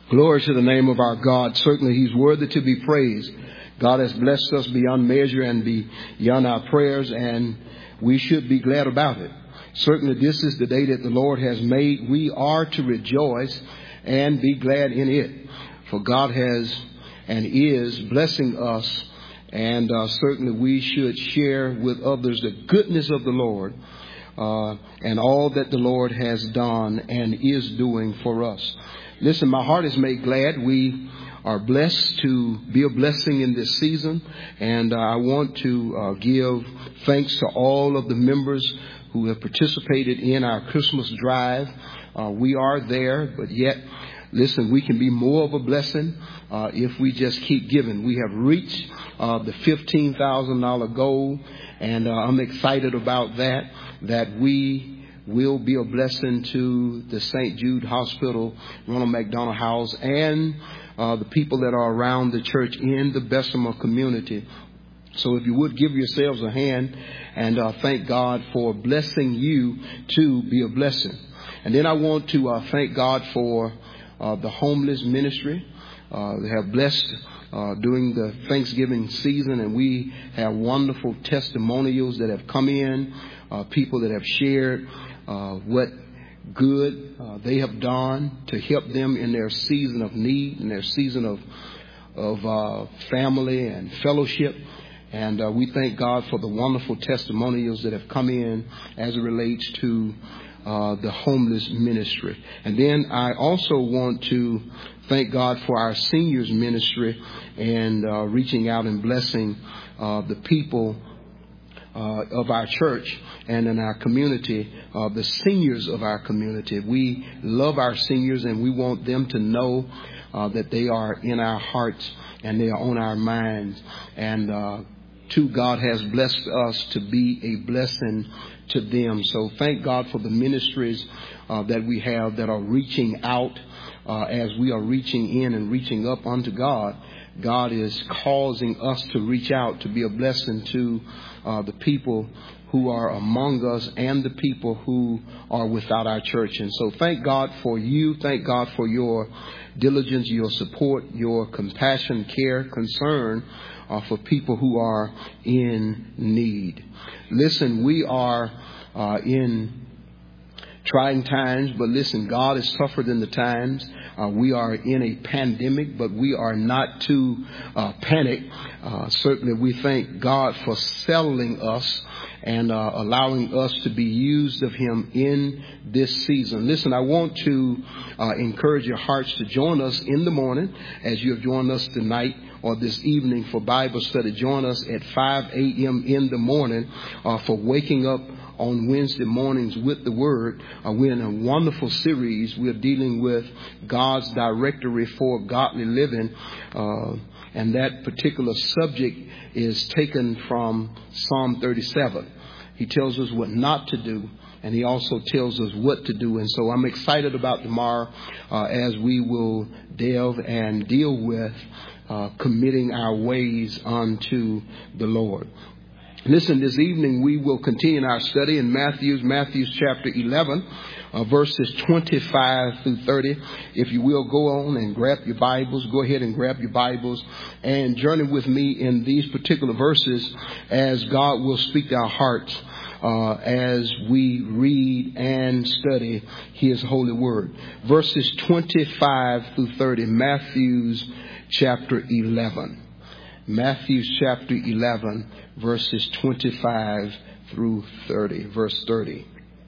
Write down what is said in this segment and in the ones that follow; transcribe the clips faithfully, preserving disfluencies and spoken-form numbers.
Glory to the name of our God. Certainly he's worthy to be praised. God has blessed us beyond measure and beyond our prayers, and we should be glad about it. Certainly this is the day that the Lord has made. We are to rejoice and be glad in it. For God has and is blessing us, and uh, certainly we should share with others the goodness of the Lord uh, and all that the Lord has done and is doing for us. Listen, my heart is made glad. We are blessed to be a blessing in this season. And uh, I want to uh, give thanks to all of the members who have participated in our Christmas drive. Uh, we are there, but yet, listen, we can be more of a blessing uh, if we just keep giving. We have reached uh, the fifteen thousand dollars goal, and uh, I'm excited about that, that we will be a blessing to the Saint Jude Hospital, Ronald McDonald House, and uh, the people that are around the church in the Bessemer community. So if you would give yourselves a hand and uh, thank God for blessing you to be a blessing. And then I want to uh, thank God for uh, the homeless ministry. Uh, they have blessed uh, during the Thanksgiving season, and we have wonderful testimonials that have come in, uh, people that have shared Uh, what good uh, they have done to help them in their season of need, in their season of of uh, family and fellowship. And uh, we thank God for the wonderful testimonials that have come in as it relates to uh, the homeless ministry. And then I also want to thank God for our seniors ministry and uh, reaching out and blessing uh, the people Uh, of our church and in our community, uh, the seniors of our community. We love our seniors, and we want them to know uh, that they are in our hearts and they are on our minds. And uh, too, God has blessed us to be a blessing to them. So thank God for the ministries uh, that we have that are reaching out uh, as we are reaching in and reaching up unto God. God is causing us to reach out to be a blessing to uh, the people who are among us and the people who are without our church. And so thank God for you. Thank God for your diligence, your support, your compassion, care, concern uh, for people who are in need. Listen, we are uh, in trying times, but listen, God is tougher than the times. Uh, we are in a pandemic, but we are not to uh, panic. Uh, certainly, we thank God for settling us and uh, allowing us to be used of Him in this season. Listen, I want to uh, encourage your hearts to join us in the morning as you have joined us tonight or this evening for Bible study. Join us at five a.m. in the morning uh, for waking up on Wednesday mornings with the Word. Uh, we're in a wonderful series. We're dealing with God's directory for godly living. Uh, and that particular subject is taken from Psalm thirty-seven. He tells us what not to do, and he also tells us what to do. And so I'm excited about tomorrow uh, as we will delve and deal with uh, committing our ways unto the Lord. Listen, this evening we will continue our study in Matthew's, Matthew's chapter eleven, uh, verses twenty-five through thirty. If you will, go on and grab your Bibles. Go ahead and grab your Bibles and journey with me in these particular verses as God will speak to our hearts uh, as we read and study His holy word. Verses twenty-five through thirty, Matthew's chapter eleven. Matthew chapter eleven, verses twenty-five through thirty, verse thirty.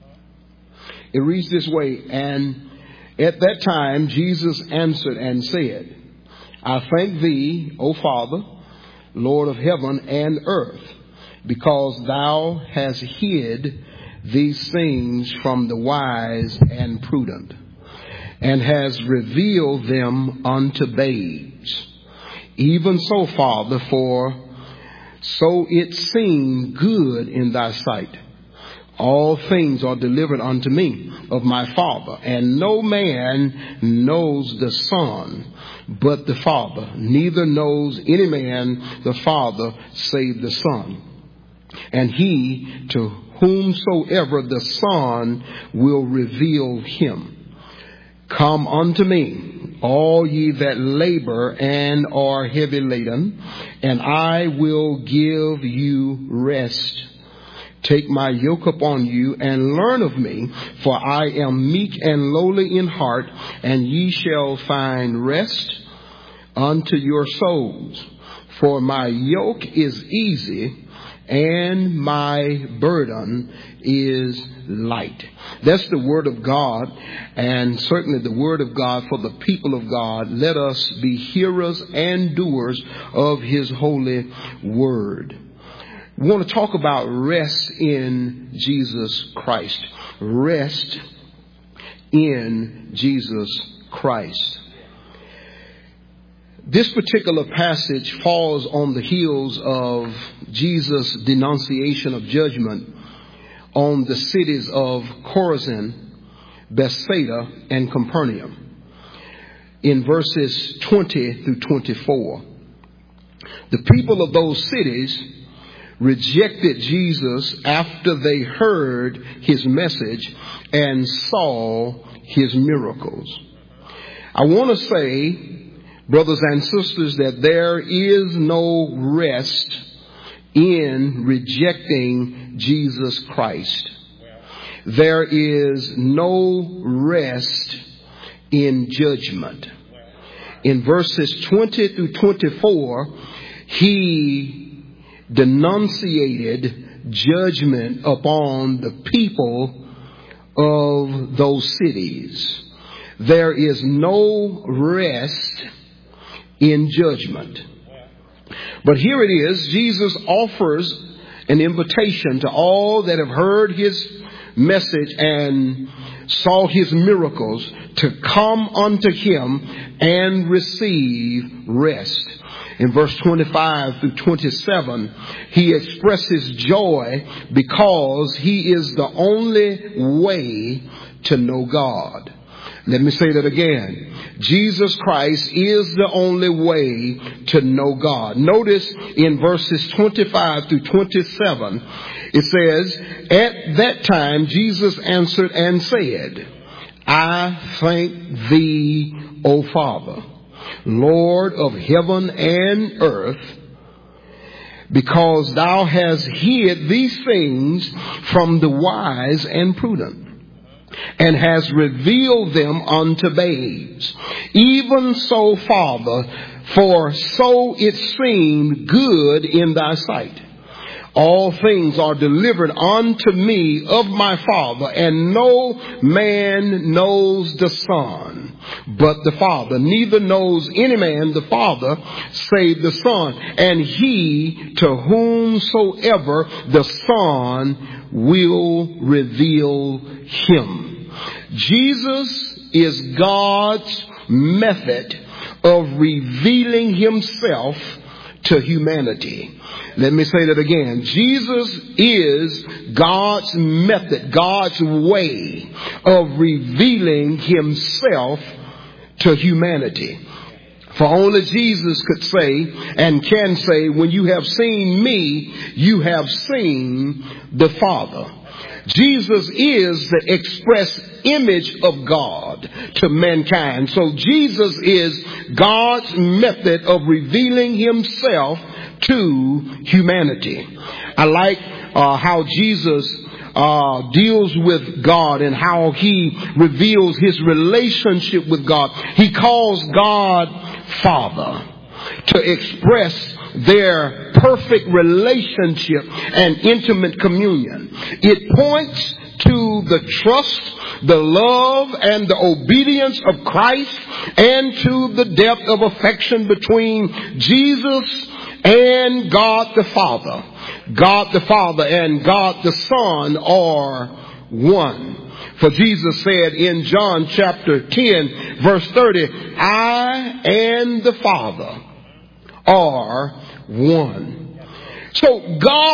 It reads this way, "And at that time Jesus answered and said, I thank thee, O Father, Lord of heaven and earth, because thou hast hid these things from the wise and prudent, and hast revealed them unto babes. Even so, Father, for so it seemed good in thy sight. All things are delivered unto me of my Father, and no man knows the Son but the Father, neither knows any man the Father save the Son, and he to whomsoever the Son will reveal him. Come unto me, all ye that labor and are heavy laden, and I will give you rest. Take my yoke upon you and learn of me, for I am meek and lowly in heart, and ye shall find rest unto your souls. For my yoke is easy and my burden is light. That's the word of God, and certainly the word of God for the people of God. Let us be hearers and doers of his holy word. We want to talk about rest in Jesus Christ. Rest in Jesus Christ. This particular passage falls on the heels of Jesus' denunciation of judgment on the cities of Chorazin, Bethsaida, and Capernaum in verses twenty through twenty-four. The people of those cities rejected Jesus after they heard his message and saw his miracles. I want to say, brothers and sisters, that there is no rest in rejecting Jesus Christ. There is no rest in judgment. In verses twenty through twenty-four, he denunciated judgment upon the people of those cities. There is no rest in judgment. But here it is, Jesus offers an invitation to all that have heard his message and saw his miracles to come unto him and receive rest. In verse twenty-five through twenty-seven, he expresses joy because he is the only way to know God. Let me say that again. Jesus Christ is the only way to know God. Notice in verses twenty-five through twenty-seven, it says, at that time Jesus answered and said, I thank thee, O Father, Lord of heaven and earth, because thou hast hid these things from the wise and prudent, and has revealed them unto babes. Even so, Father, for so it seemed good in thy sight. All things are delivered unto me of my Father, and no man knows the Son but the Father. Neither knows any man the Father save the Son, and he to whomsoever the Son will reveal him. Jesus is God's method of revealing himself to humanity. Let me say that again. Jesus is God's method, God's way of revealing himself to humanity. For only Jesus could say and can say, when you have seen me, you have seen the Father. Jesus is the express image of God to mankind. So Jesus is God's method of revealing himself to humanity. I like uh, how Jesus uh, deals with God and how he reveals his relationship with God. He calls God Father to express their perfect relationship and intimate communion. It points to the trust, the love, and the obedience of Christ, and to the depth of affection between Jesus and God the Father. God the Father and God the Son are one. For Jesus said in John chapter ten, verse thirty, I and the Father are one. So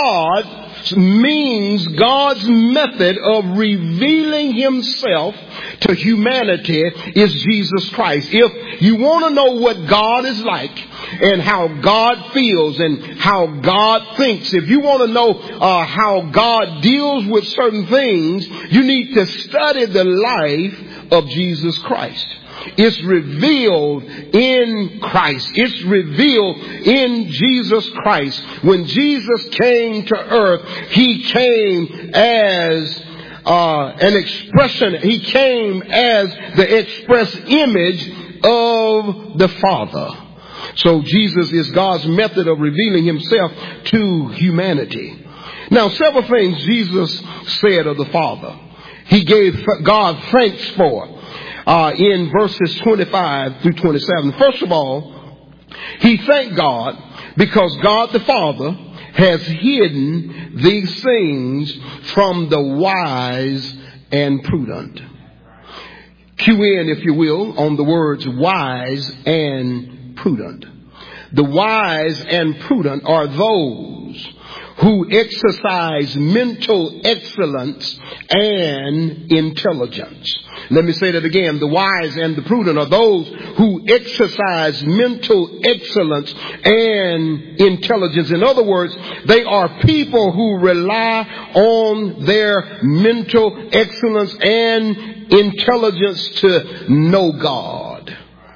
God means God's method of revealing himself to humanity is Jesus Christ. If you want to know what God is like and how God feels and how God thinks, if you want to know uh, how God deals with certain things, you need to study the life of Jesus Christ. It's revealed in Christ. It's revealed in Jesus Christ. When Jesus came to earth, he came as uh, an expression. He came as the express image of the Father. So Jesus is God's method of revealing himself to humanity. Now, several things Jesus said of the Father. He gave God thanks for uh, in verses twenty-five through twenty-seven. First of all, he thanked God because God the Father has hidden these things from the wise and prudent. Cue in, if you will, on the words wise and prudent. The wise and prudent are those who exercise mental excellence and intelligence. Let me say that again. The wise and the prudent are those who exercise mental excellence and intelligence. In other words, they are people who rely on their mental excellence and intelligence to know God.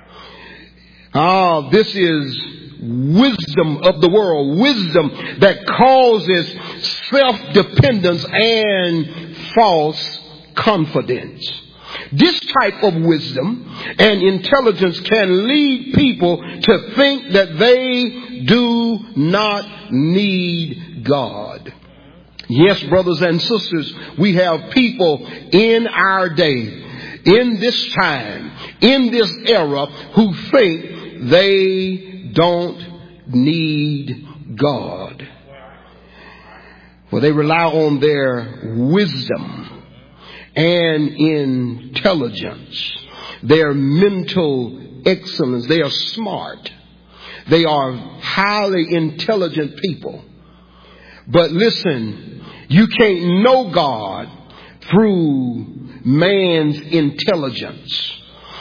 Ah, this is wisdom of the world, wisdom that causes self-dependence and false confidence. This type of wisdom and intelligence can lead people to think that they do not need God. Yes, brothers and sisters, we have people in our day, in this time, in this era, who think they don't need God. For they rely on their wisdom and intelligence, their mental excellence. They are smart. They are highly intelligent people. But listen, you can't know God through man's intelligence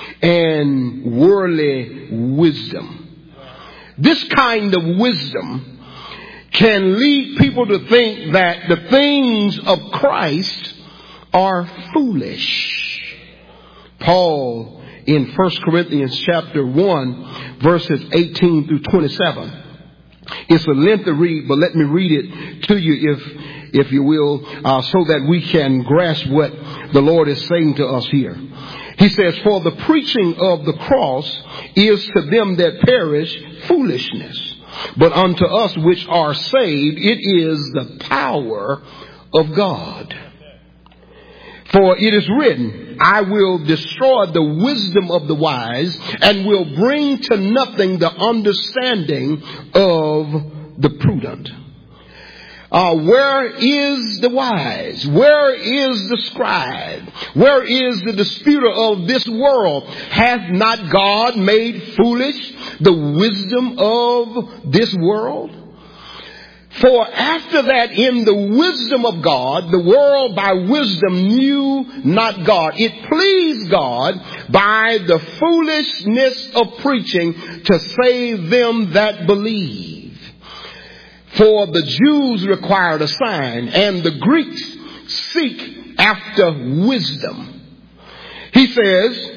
and worldly wisdom. This kind of wisdom can lead people to think that the things of Christ are foolish. Paul in First Corinthians chapter one, verses eighteen through twenty-seven. It's a lengthy read, but let me read it to you if, if you will, uh, so that we can grasp what the Lord is saying to us here. He says, for the preaching of the cross is to them that perish foolishness, but unto us which are saved it is the power of God. For it is written, I will destroy the wisdom of the wise and will bring to nothing the understanding of the prudent. Uh, where is the wise? Where is the scribe? Where is the disputer of this world? Hath not God made foolish the wisdom of this world? For after that, in the wisdom of God, the world by wisdom knew not God. It pleased God by the foolishness of preaching to save them that believe. For the Jews required a sign, and the Greeks seek after wisdom. He says,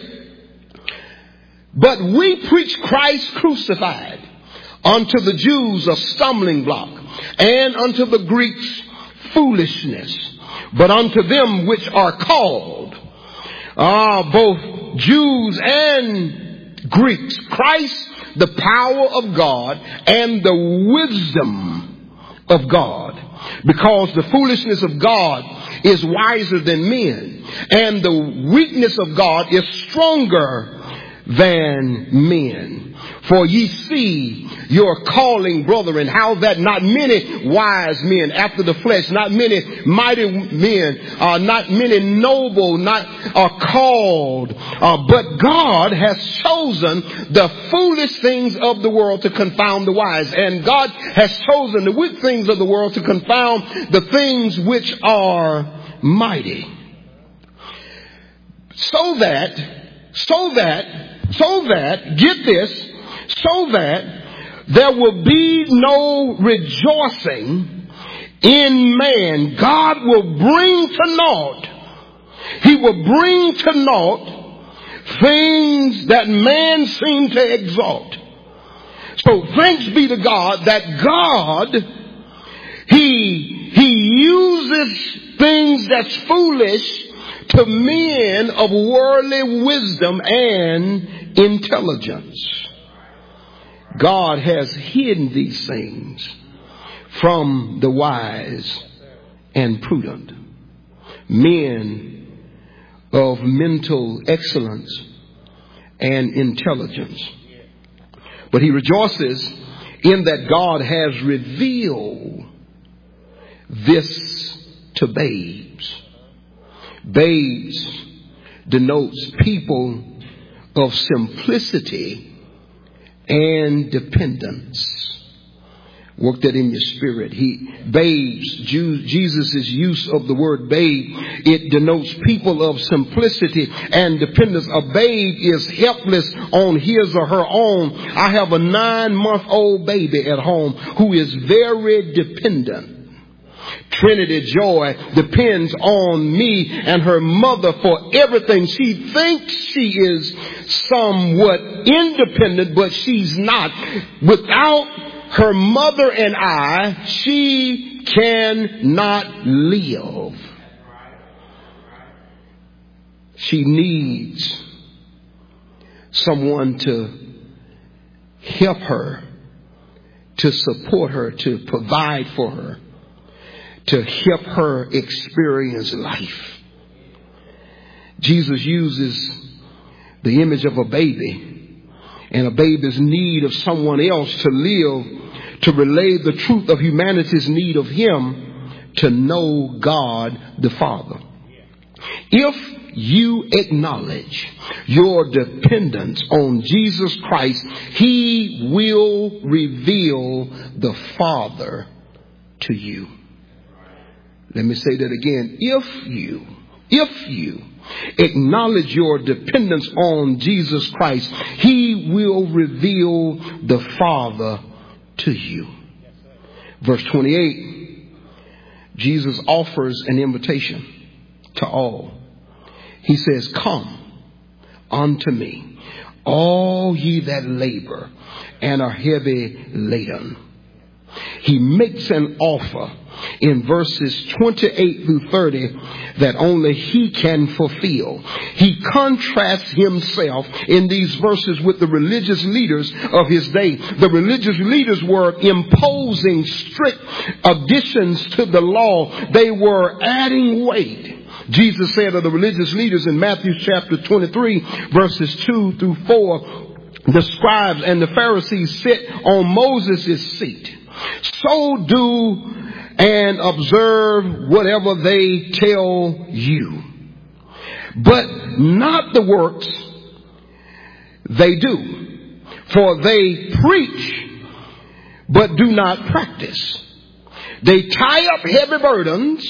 but we preach Christ crucified, unto the Jews a stumbling block, and unto the Greeks foolishness. But unto them which are called, ah, both Jews and Greeks, Christ the power of God and the wisdom of God. Because the foolishness of God is wiser than men, and the weakness of God is stronger than men. For ye see your calling, brethren, how that not many wise men after the flesh, not many mighty men, uh, not many noble, not are called, uh, but God has chosen the foolish things of the world to confound the wise, and God has chosen the weak things of the world to confound the things which are mighty. So that, so that, so that, get this, so that there will be no rejoicing in man. God will bring to naught, He will bring to naught things that man seemed to exalt. So thanks be to God that God, He, He uses things that's foolish to men of worldly wisdom and intelligence. God has hidden these things from the wise and prudent, men of mental excellence and intelligence. But he rejoices in that God has revealed this to babes. Babes denotes people of simplicity and dependence. Work that in your spirit. He babes, Jesus' use of the word babe, it denotes people of simplicity and dependence. A babe is helpless on his or her own. I have a nine-month-old baby at home who is very dependent. Trinity Joy depends on me and her mother for everything. She thinks she is somewhat independent, but she's not. Without her mother and I, she cannot live. She needs someone to help her, to support her, to provide for her, to help her experience life. Jesus uses the image of a baby and a baby's need of someone else to live, to relay the truth of humanity's need of Him to know God the Father. If you acknowledge your dependence on Jesus Christ, He will reveal the Father to you. Let me say that again. If you, if you acknowledge your dependence on Jesus Christ, He will reveal the Father to you. Verse twenty-eight, Jesus offers an invitation to all. He says, "Come unto me, all ye that labor and are heavy laden." He makes an offer in verses twenty-eight through thirty that only He can fulfill. He contrasts Himself in these verses with the religious leaders of His day. The religious leaders were imposing strict additions to the law. They were adding weight. Jesus said of the religious leaders in Matthew chapter twenty-three, verses two through four, the scribes and the Pharisees sit on Moses' seat. So do and observe whatever they tell you, but not the works they do. For they preach, but do not practice. They tie up heavy burdens,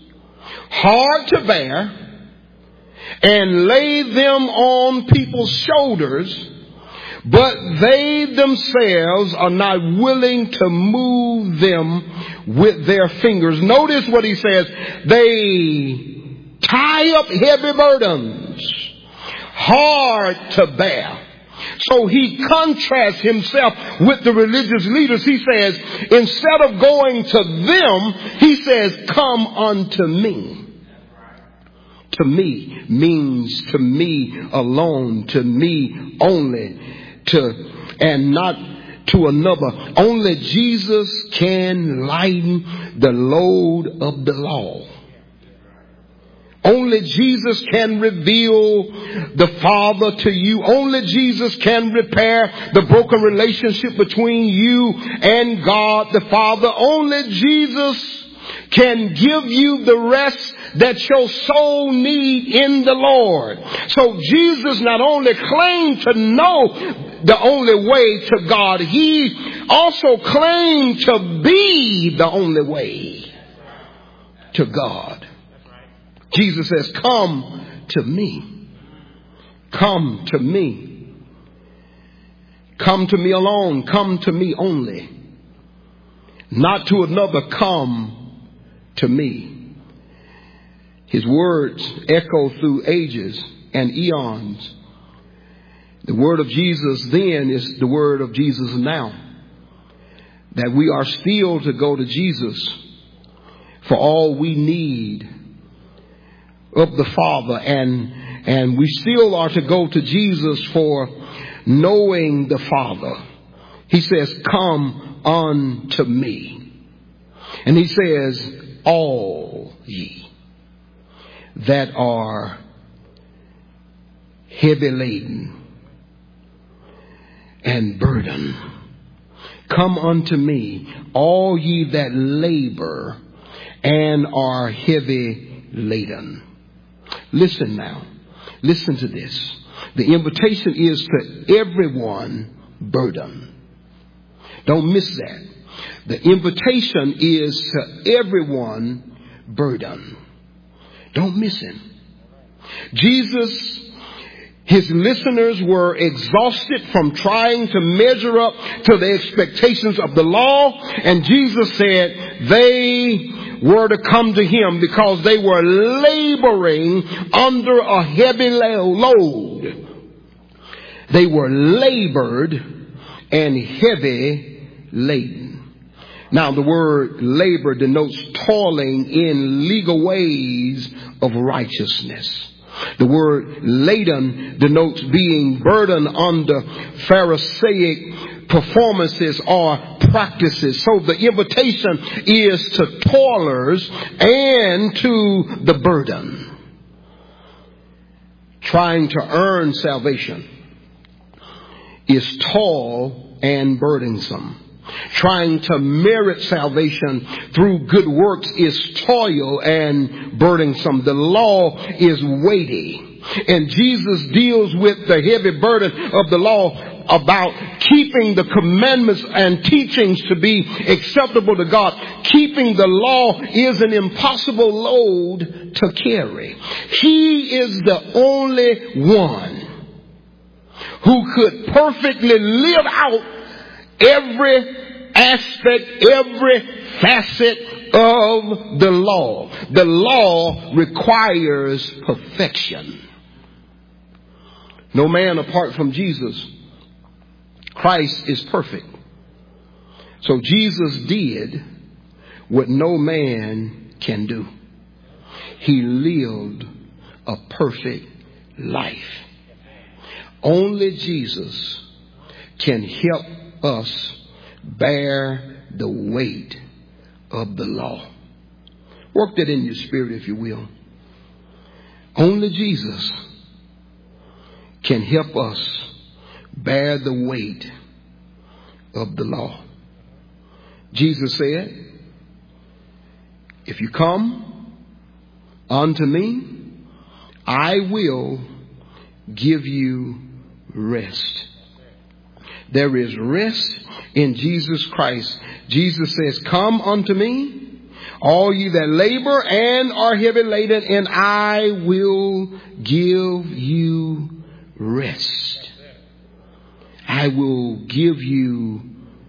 hard to bear, and lay them on people's shoulders, but they themselves are not willing to move them with their fingers. Notice what he says. They tie up heavy burdens, hard to bear. So he contrasts himself with the religious leaders. He says, instead of going to them, he says, "Come unto me." To me means to me alone, to me only. To, and not to another. Only Jesus can lighten the load of the law. Only Jesus can reveal the Father to you. Only Jesus can repair the broken relationship between you and God the Father. Only Jesus can give you the rest that your soul need in the Lord. So Jesus not only claimed to know the only way to God, He also claimed to be the only way to God. Jesus says, "Come to me. Come to me. Come to me alone. Come to me only. Not to another. Come to me." His words echo through ages and eons The word of Jesus then is the word of Jesus now. That we are still to go to Jesus for all we need of the Father. And, and we still are to go to Jesus for knowing the Father. He says, come unto me. And he says, all ye that are heavy laden and burdened, come unto me, all ye that labor and are heavy laden. Listen now. Listen to this. The invitation is to everyone burdened. Don't miss that. The invitation is to everyone burdened. Don't miss it. Jesus, his listeners were exhausted from trying to measure up to the expectations of the law. And Jesus said they were to come to him because they were laboring under a heavy load. They were labored and heavy laden. Now, the word labor denotes toiling in legal ways of righteousness. The word laden denotes being burdened under Pharisaic performances or practices. So the invitation is to toilers and to the burden. Trying to earn salvation is toil and burdensome. Trying to merit salvation through good works is toil and burdensome. The law is weighty. And Jesus deals with the heavy burden of the law about keeping the commandments and teachings to be acceptable to God. Keeping the law is an impossible load to carry. He is the only one who could perfectly live out every aspect, every facet of the law. The law requires perfection. No man apart from Jesus Christ is perfect. So Jesus did what no man can do. He lived a perfect life. Only Jesus can help us bear the weight of the law. Work that in your spirit, if you will. Only Jesus can help us bear the weight of the law. Jesus said, if you come unto me, I will give you rest. There is rest in Jesus Christ. Jesus says, come unto me, all ye that labor and are heavy laden, and I will give you rest. I will give you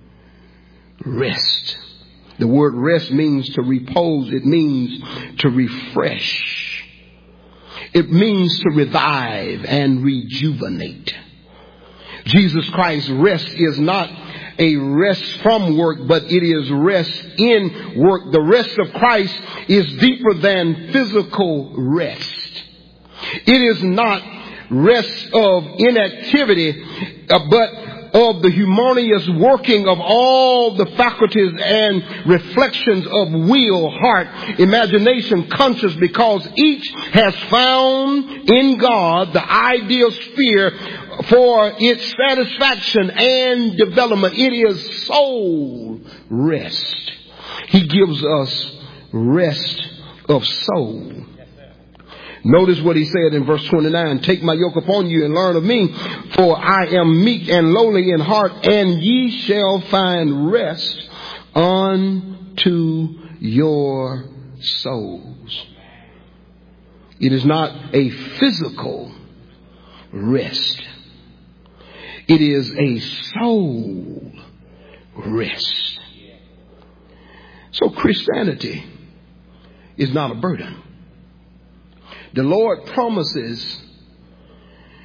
rest. The word rest means to repose. It means to refresh. It means to revive and rejuvenate. Jesus Christ's rest is not a rest from work, but it is rest in work. The rest of Christ is deeper than physical rest. It is not rest of inactivity, uh, but of the harmonious working of all the faculties and reflections of will, heart, imagination, conscience, because each has found in God the ideal sphere for its satisfaction and development. It is soul rest. He gives us rest of soul. Notice what he said in verse twenty-nine. Take my yoke upon you and learn of me, for I am meek and lowly in heart, and ye shall find rest unto your souls. It is not a physical rest. It is a soul rest. So Christianity is not a burden. The Lord promises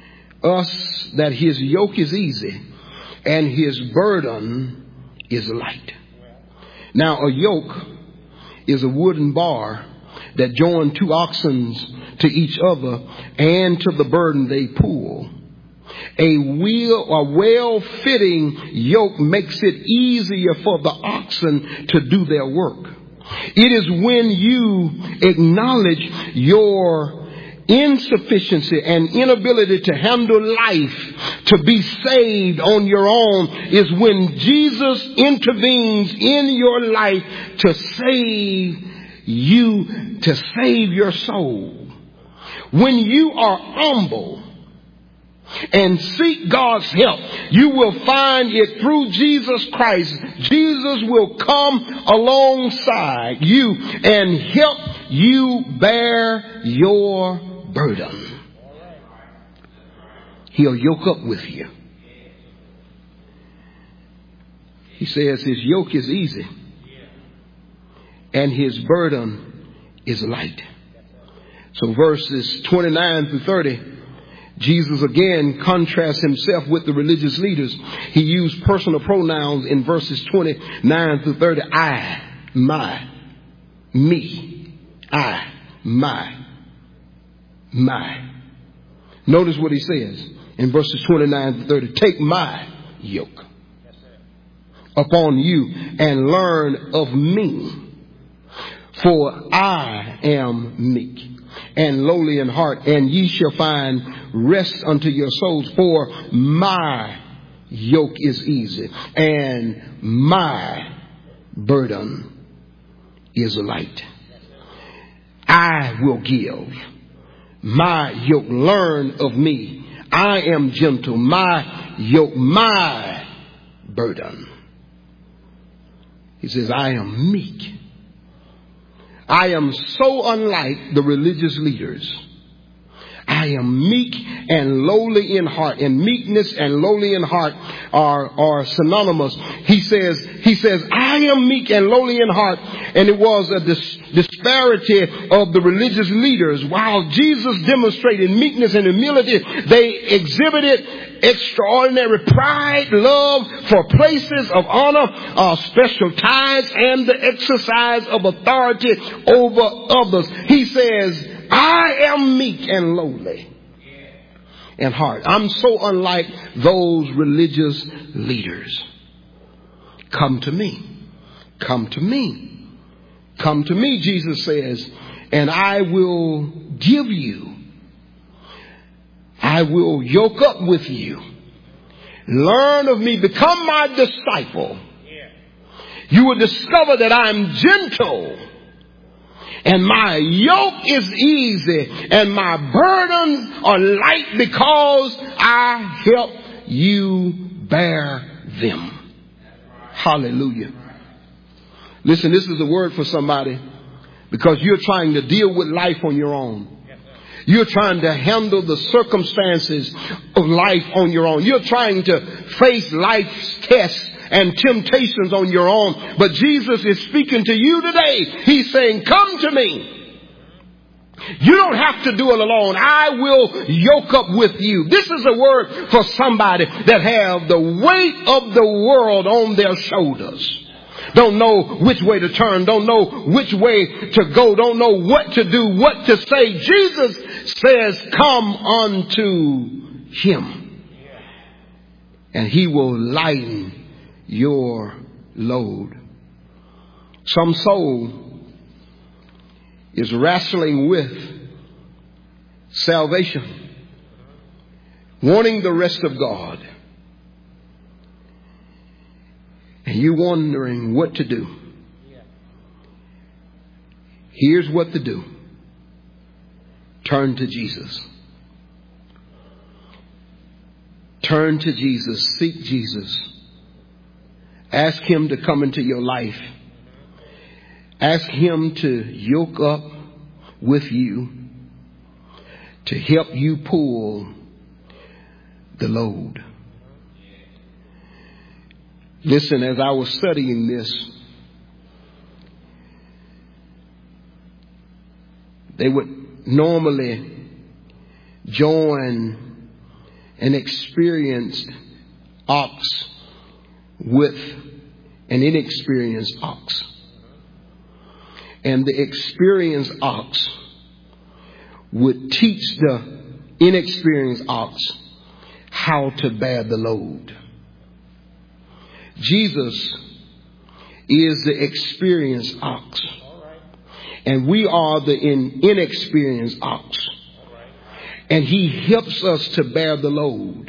us that his yoke is easy and his burden is light. Now, a yoke is a wooden bar that join two oxen to each other and to the burden they pull. A wheel, a well-fitting yoke makes it easier for the oxen to do their work. It is when you acknowledge your insufficiency and inability to handle life, to be saved on your own, is when Jesus intervenes in your life to save you, to save your soul. When you are humble and seek God's help, you will find it through Jesus Christ. Jesus will come alongside you and help you bear your burden. He'll yoke up with you. He says his yoke is easy and his burden is light. So verses twenty-nine through thirty, Jesus again contrasts himself with the religious leaders. He used personal pronouns in verses twenty-nine through thirty. I, my, me, I, my, my. Notice what he says in verses twenty-nine to thirty. Take my yoke upon you and learn of me, for I am meek and lowly in heart, and ye shall find rest unto your souls. For my yoke is easy and my burden is light. I will give my yoke. Learn of me. I am gentle. My yoke, my burden. He says, I am meek. I am so unlike the religious leaders. I am meek and lowly in heart. And meekness and lowly in heart are, are synonymous. He says, he says, I am meek and lowly in heart. And it was a dis- disparity of the religious leaders. While Jesus demonstrated meekness and humility, they exhibited extraordinary pride, love for places of honor, uh, special tithes, and the exercise of authority over others. He says, I am meek and lowly in heart. I'm so unlike those religious leaders. Come to me. Come to me. Come to me, Jesus says, and I will give you. I will yoke up with you. Learn of me. Become my disciple. You will discover that I'm gentle. And my yoke is easy and my burdens are light because I help you bear them. Hallelujah. Listen, this is a word for somebody because you're trying to deal with life on your own. You're trying to handle the circumstances of life on your own. You're trying to face life's tests and temptations on your own. But Jesus is speaking to you today. He's saying, come to me. You don't have to do it alone. I will yoke up with you. This is a word for somebody that have the weight of the world on their shoulders. Don't know which way to turn. Don't know which way to go. Don't know what to do, what to say. Jesus says, come unto him. And he will lighten your load. Some soul is wrestling with salvation, wanting the rest of God, and you're wondering what to do. Here's what to do. Turn to Jesus. Turn to Jesus. Seek Jesus. Ask him to come into your life. Ask him to yoke up with you to help you pull the load. Listen, as I was studying this, they would normally join an experienced ox with an inexperienced ox. And the experienced ox would teach the inexperienced ox how to bear the load. Jesus is the experienced ox, and we are the in, inexperienced ox. And he helps us to bear the load.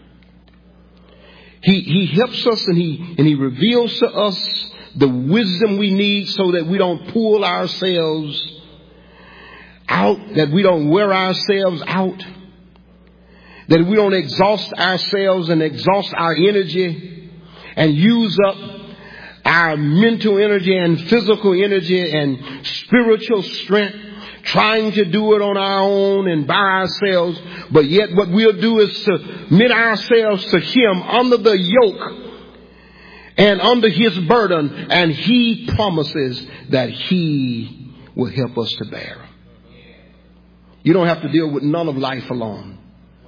He, he helps us, and he, and he reveals to us the wisdom we need so that we don't pull ourselves out, that we don't wear ourselves out, that we don't exhaust ourselves and exhaust our energy and use up our mental energy and physical energy and spiritual strength trying to do it on our own and by ourselves. But yet what we'll do is submit ourselves to him under the yoke and under his burden, and he promises that he will help us to bear. You don't have to deal with none of life alone.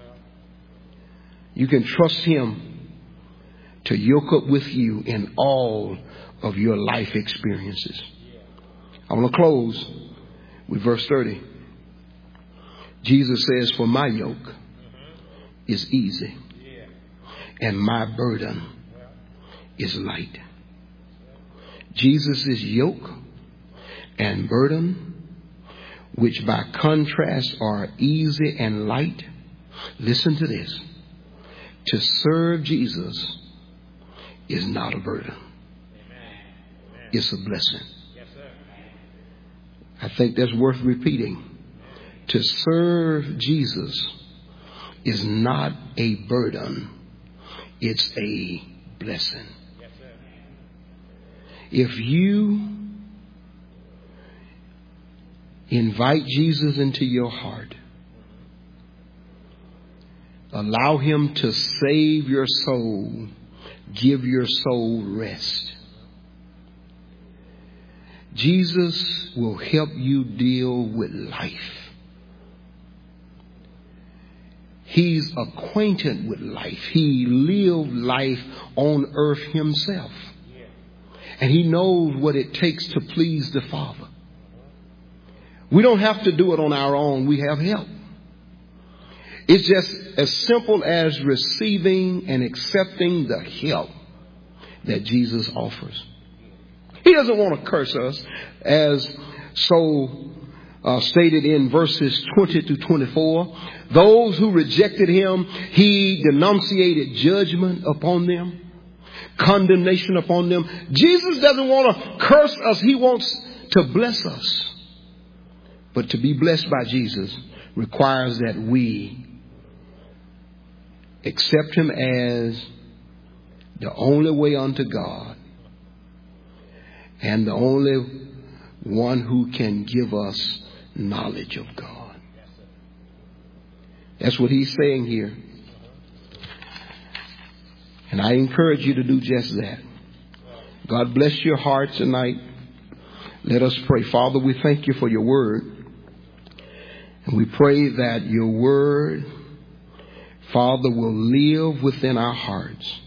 You can trust him to yoke up with you in all of your life experiences. I want to close with verse thirty. Jesus says, for my yoke is easy and my burden is light. Jesus' yoke and burden, which by contrast are easy and light. Listen to this. To serve Jesus is not a burden. It's a blessing. I think that's worth repeating. To serve Jesus is not a burden. It's a blessing. If you invite Jesus into your heart, allow him to save your soul, give your soul rest, Jesus will help you deal with life. He's acquainted with life. He lived life on earth himself. And he knows what it takes to please the Father. We don't have to do it on our own. We have help. It's just as simple as receiving and accepting the help that Jesus offers. He doesn't want to curse us, as so uh, stated in verses twenty to twenty-four. Those who rejected him, he denunciated judgment upon them, condemnation upon them. Jesus doesn't want to curse us. He wants to bless us. But to be blessed by Jesus requires that we accept him as the only way unto God and the only one who can give us knowledge of God. That's what he's saying here. And I encourage you to do just that. God bless your heart tonight. Let us pray. Father, we thank you for your word. And we pray that your word, Father, will live within our hearts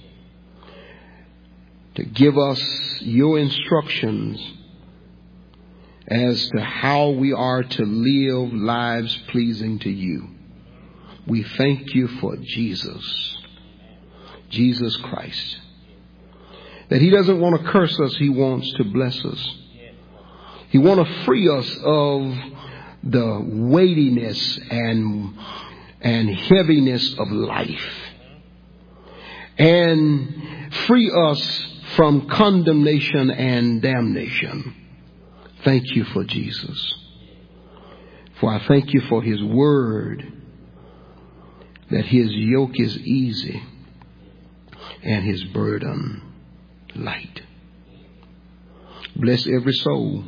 to give us your instructions as to how we are to live lives pleasing to you. We thank you for Jesus, Jesus Christ, that he doesn't want to curse us. He wants to bless us. He wants to free us of the weightiness and, and heaviness of life, and free us from condemnation and damnation. Thank you for Jesus. For I thank you for his word, that his yoke is easy and his burden light. Bless every soul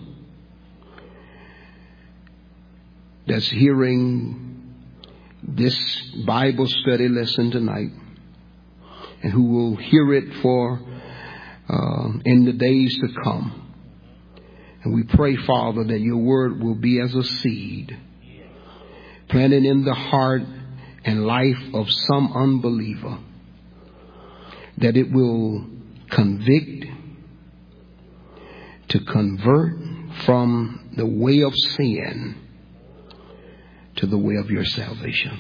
that's hearing this Bible study lesson tonight, and who will hear it for uh, in the days to come. And we pray, Father, that your word will be as a seed planted in the heart and life of some unbeliever, that it will convict, to convert from the way of sin to the way of your salvation.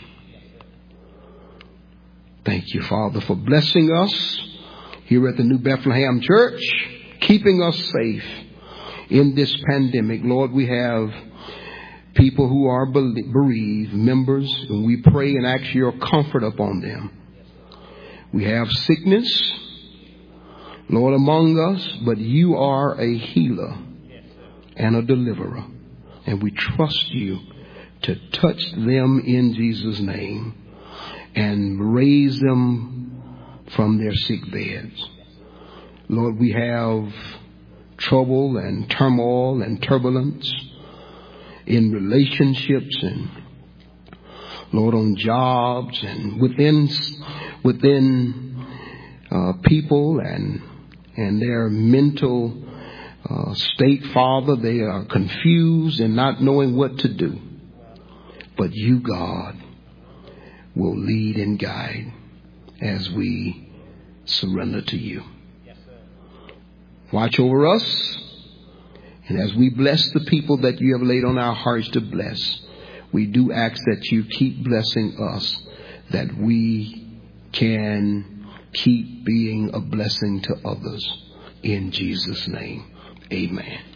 Thank you, Father, for blessing us here at the New Bethlehem Church, keeping us safe in this pandemic. Lord, we have people who are bereaved members, and we pray and ask your comfort upon them. We have sickness, Lord, among us, but you are a healer and a deliverer, and we trust you to touch them in Jesus' name and raise them from their sick beds. Lord, we have trouble and turmoil and turbulence in relationships and, Lord, on jobs and within within uh, people and and their mental uh, state, Father. They are confused and not knowing what to do. But you, God, will lead and guide as we surrender to you. Watch over us. And as we bless the people that you have laid on our hearts to bless, we do ask that you keep blessing us, that we can keep being a blessing to others. In Jesus' name, amen.